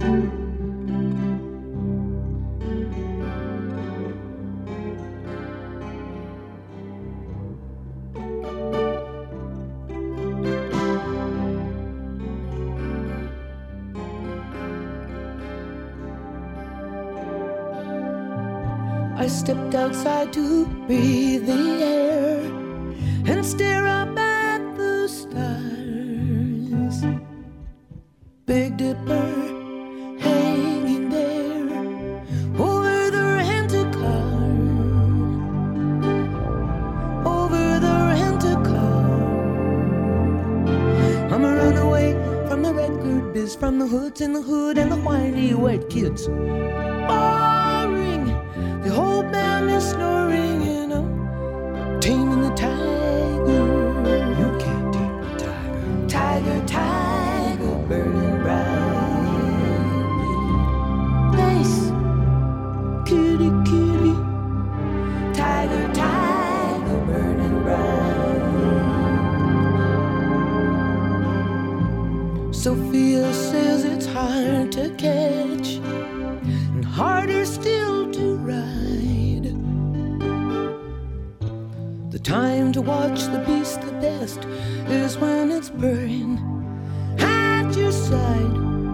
I stepped outside to breathe the air and stare up at the stars. Big Dipper hanging there over the rent-a-car, over the rent-a-car. I'm a runaway from the red gird biz, from the hoods in the hood and the whiny white kids. The old man is snoring and I'm taming the tiger. You can't tame the tiger. Tiger, tiger, burning brightly. Nice, kitty, kitty. Tiger, tiger, burning bright. Sophia says it's hard to catch and harder still to ride. The time to watch the beast the best is when it's purring at your side,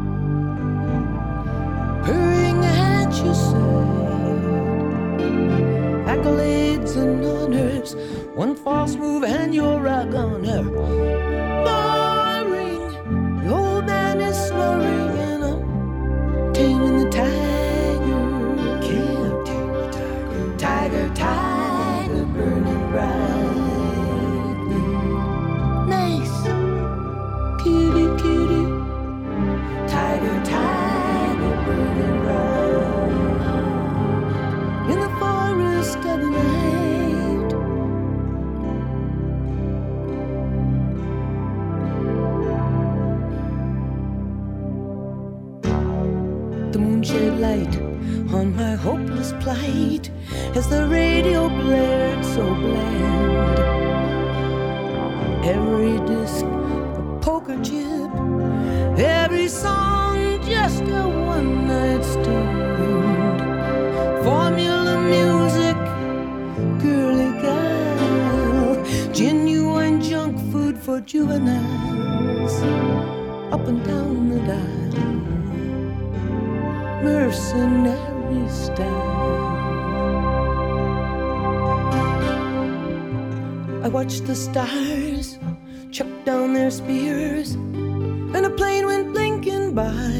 purring at your side. Accolades and honors, one false move and you're a goner. Boring, the old man is snoring and I'm taming the tiger. Tiger, tiger, burning brightly. Nice, kitty, kitty. Tiger, tiger, burning bright. In the forest of the night. The moon shed light on my hopeless plight as the radio blared so bland. Every disc a poker chip, every song just a one-night stand. Formula music, girly gal, genuine junk food for juveniles. Up and down the dial, mercenary style. I watched the stars chuck down their spears, and a plane went blinking by.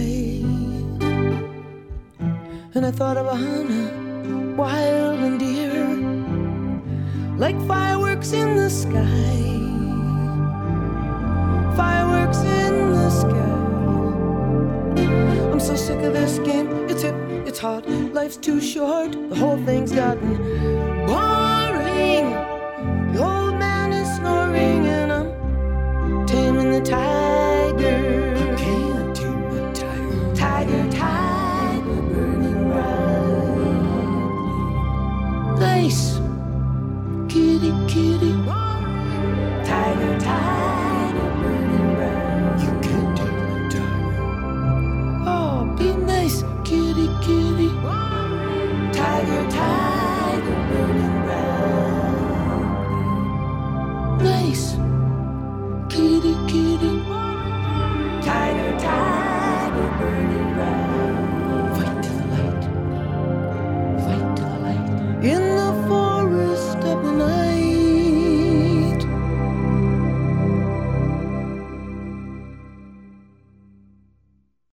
And I thought of Hannah, wild and dear, like fireworks in the sky. Fireworks in the sky. I'm so sick of this game, it's hip, it's hot, life's too short, the whole thing's gotten boring. The old man is snoring and I'm taming the tiger.